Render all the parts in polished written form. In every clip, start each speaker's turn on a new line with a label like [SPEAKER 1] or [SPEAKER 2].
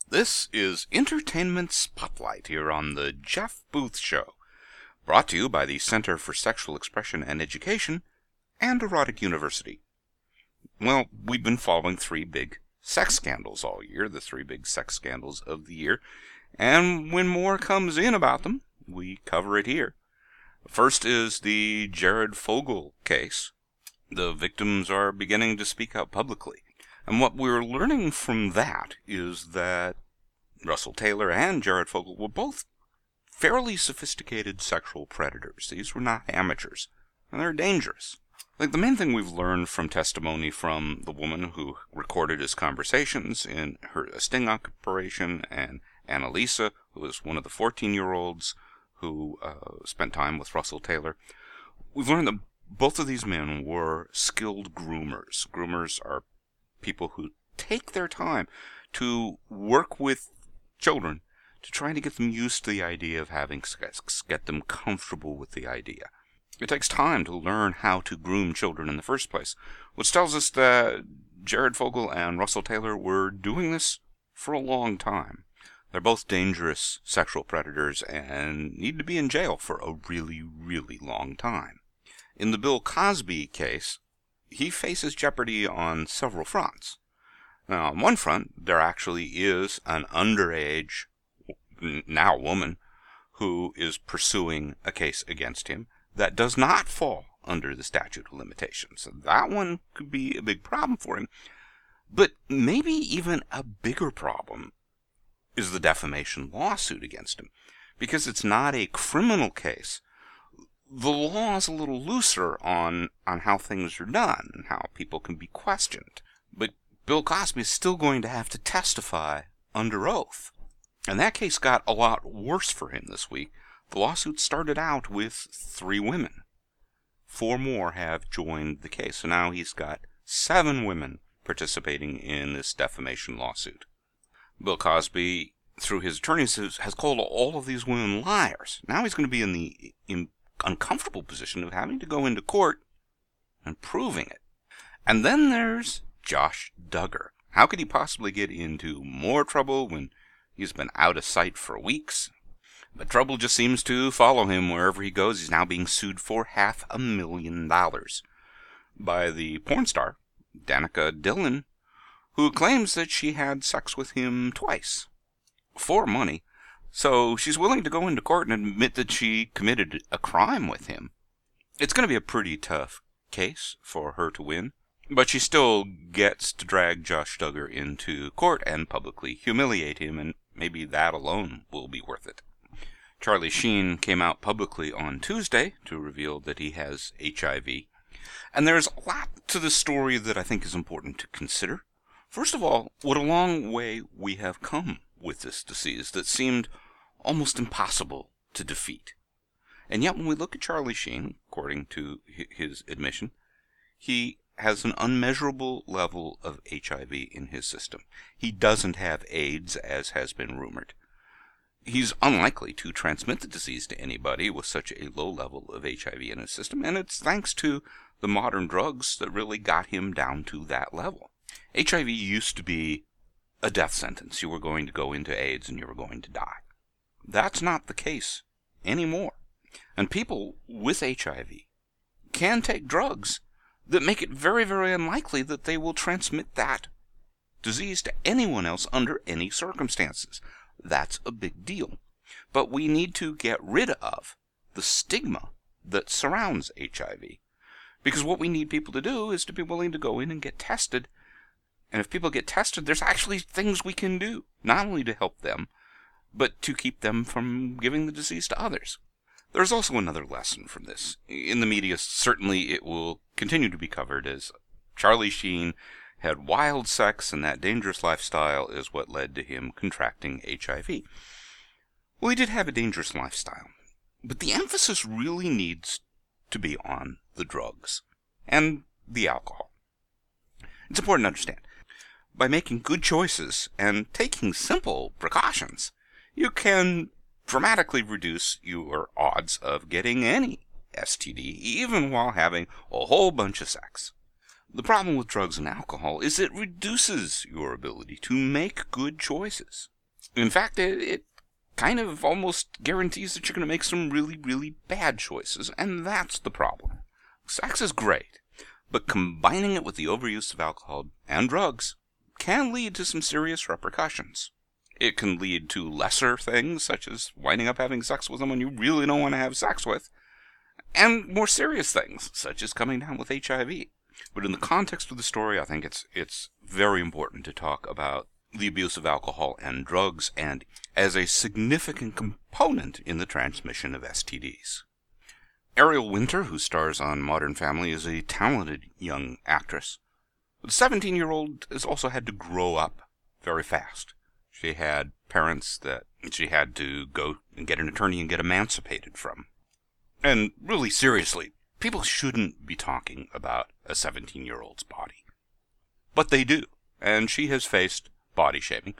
[SPEAKER 1] This is Entertainment Spotlight here on the Jeff Booth Show, brought to you by the Center for Sexual Expression and Education and Erotic University. Well, we've been following three big sex scandals all year, the three big sex scandals of the year, and when more comes in about them, we cover it here. First is the Jared Fogle case. The victims are beginning to speak out publicly. And what we're learning from that is that Russell Taylor and Jared Fogle were both fairly sophisticated sexual predators. These were not amateurs, and they're dangerous. Like, the main thing we've learned from testimony from the woman who recorded his conversations in her sting operation, and Annalisa, who was one of the 14-year-olds who spent time with Russell Taylor, we've learned that both of these men were skilled groomers. Groomers are people who take their time to work with children to try to get them used to the idea of having sex, get them comfortable with the idea. It takes time to learn how to groom children in the first place, which tells us that Jared Fogle and Russell Taylor were doing this for a long time. They're both dangerous sexual predators and need to be in jail for a really, really long time. In the Bill Cosby case, he faces jeopardy on several fronts. Now, on one front, there actually is an underage, now woman, who is pursuing a case against him that does not fall under the statute of limitations. So that one could be a big problem for him. But maybe even a bigger problem is the defamation lawsuit against him, because it's not a criminal case. The law is a little looser on how things are done and how people can be questioned. But Bill Cosby is still going to have to testify under oath. And that case got a lot worse for him this week. The lawsuit started out with 3 women. 4 more have joined the case. So now he's got 7 women participating in this defamation lawsuit. Bill Cosby, through his attorneys, has called all of these women liars. Now he's going to be in the uncomfortable position of having to go into court and proving it. And then there's Josh Duggar. How could he possibly get into more trouble when he's been out of sight for weeks? But trouble just seems to follow him wherever he goes. He's now being sued for $500,000 by the porn star, Danica Dillon, who claims that she had sex with him twice for money. So she's willing to go into court and admit that she committed a crime with him. It's going to be a pretty tough case for her to win, but she still gets to drag Josh Duggar into court and publicly humiliate him, and maybe that alone will be worth it. Charlie Sheen came out publicly on Tuesday to reveal that he has HIV. And there's a lot to the story that I think is important to consider. First of all, what a long way we have come with this disease that seemed almost impossible to defeat. And yet when we look at Charlie Sheen, according to his admission, he has an unmeasurable level of HIV in his system. He doesn't have AIDS, as has been rumored. He's unlikely to transmit the disease to anybody with such a low level of HIV in his system, and it's thanks to the modern drugs that really got him down to that level. HIV used to be a death sentence. You were going to go into AIDS and you were going to die. That's not the case anymore. And people with HIV can take drugs that make it very, very unlikely that they will transmit that disease to anyone else under any circumstances. That's a big deal. But we need to get rid of the stigma that surrounds HIV. Because what we need people to do is to be willing to go in and get tested. And if people get tested, there's actually things we can do, not only to help them, but to keep them from giving the disease to others. There's also another lesson from this. In the media, certainly it will continue to be covered as Charlie Sheen had wild sex, and that dangerous lifestyle is what led to him contracting HIV. Well, he did have a dangerous lifestyle, but the emphasis really needs to be on the drugs and the alcohol. It's important to understand, by making good choices and taking simple precautions, you can dramatically reduce your odds of getting any STD, even while having a whole bunch of sex. The problem with drugs and alcohol is it reduces your ability to make good choices. In fact, it kind of almost guarantees that you're going to make some really, really bad choices, and that's the problem. Sex is great, but combining it with the overuse of alcohol and drugs can lead to some serious repercussions. It can lead to lesser things, such as winding up having sex with someone you really don't want to have sex with, and more serious things, such as coming down with HIV. But in the context of the story, I think it's very important to talk about the abuse of alcohol and drugs and as a significant component in the transmission of STDs. Ariel Winter, who stars on Modern Family, is a talented young actress. The 17-year-old has also had to grow up very fast. She had parents that she had to go and get an attorney and get emancipated from. And really, seriously, people shouldn't be talking about a 17-year-old's body. But they do, and she has faced body shaming.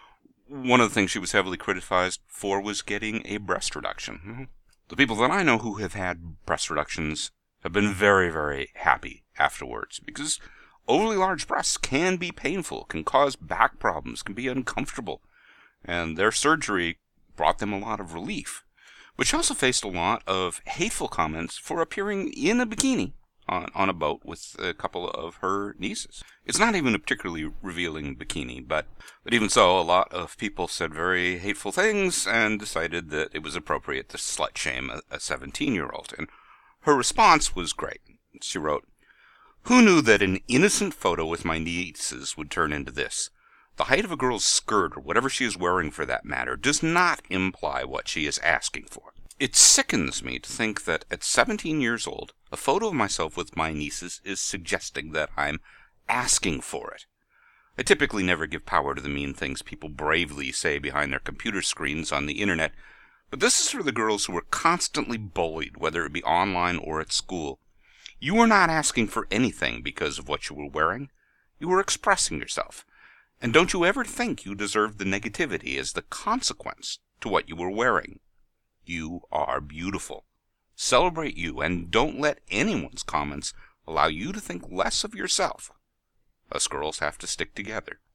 [SPEAKER 1] One of the things she was heavily criticized for was getting a breast reduction. The people that I know who have had breast reductions have been very, very happy afterwards, because overly large breasts can be painful, can cause back problems, can be uncomfortable, and their surgery brought them a lot of relief. But she also faced a lot of hateful comments for appearing in a bikini on a boat with a couple of her nieces. It's not even a particularly revealing bikini, but even so, a lot of people said very hateful things and decided that it was appropriate to slut-shame a 17-year-old. And her response was great. She wrote, "Who knew that an innocent photo with my nieces would turn into this? The height of a girl's skirt, or whatever she is wearing for that matter, does not imply what she is asking for. It sickens me to think that at 17 years old, a photo of myself with my nieces is suggesting that I'm asking for it. I typically never give power to the mean things people bravely say behind their computer screens on the internet, but this is for the girls who are constantly bullied, whether it be online or at school. You are not asking for anything because of what you were wearing. You are expressing yourself. And don't you ever think you deserve the negativity as the consequence to what you were wearing. You are beautiful. Celebrate you, and don't let anyone's comments allow you to think less of yourself. Us girls have to stick together."